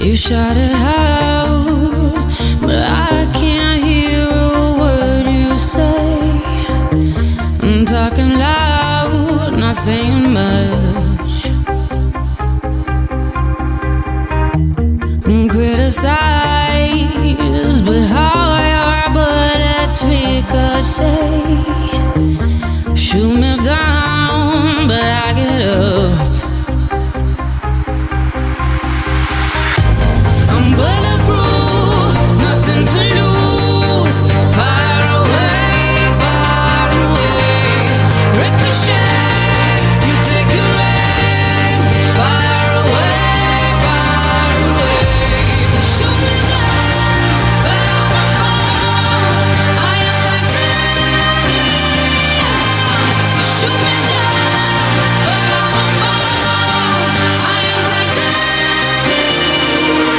You shout it out, but I can't hear a word you say. I'm talking loud, not saying much. I'm criticized, but how your bullets ricochet. Shoot me down, but I get up. I'm bulletproof, nothing to lose. Far away, ricochet. You take your aim. Far away. Shoot me down, but I won't fall. I am titanium. You shoot me down, but I won't fall. I am titanium.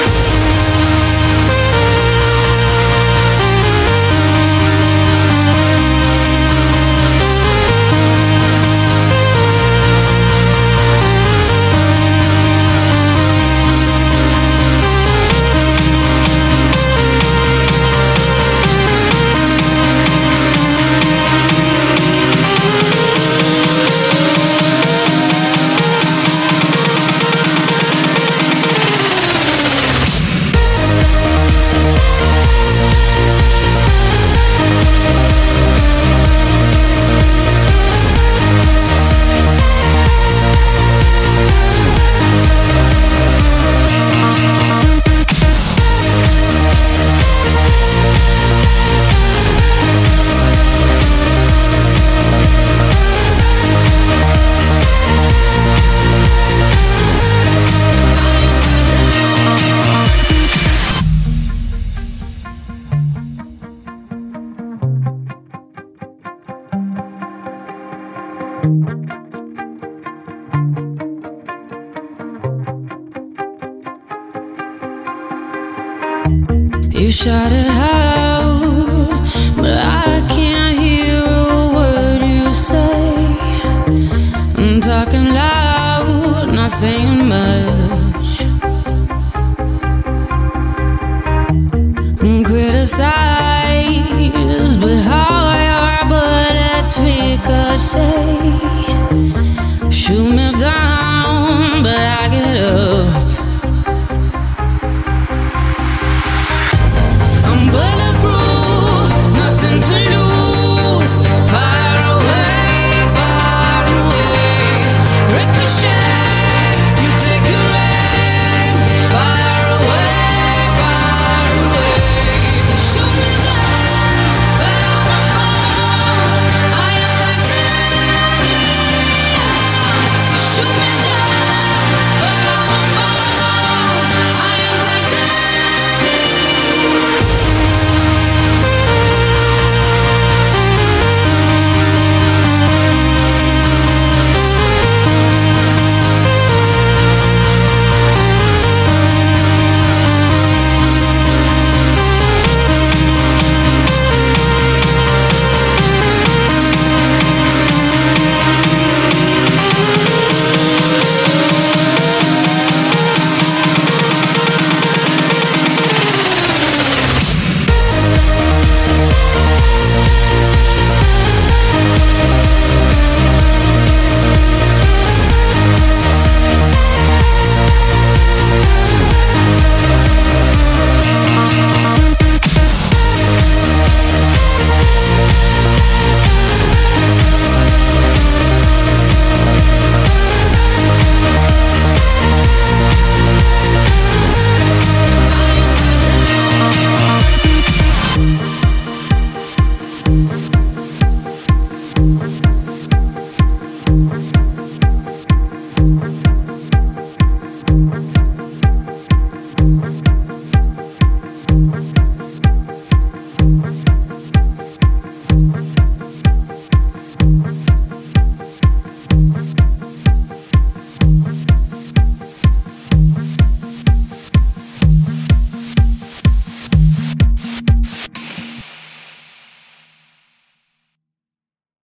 You shout it out.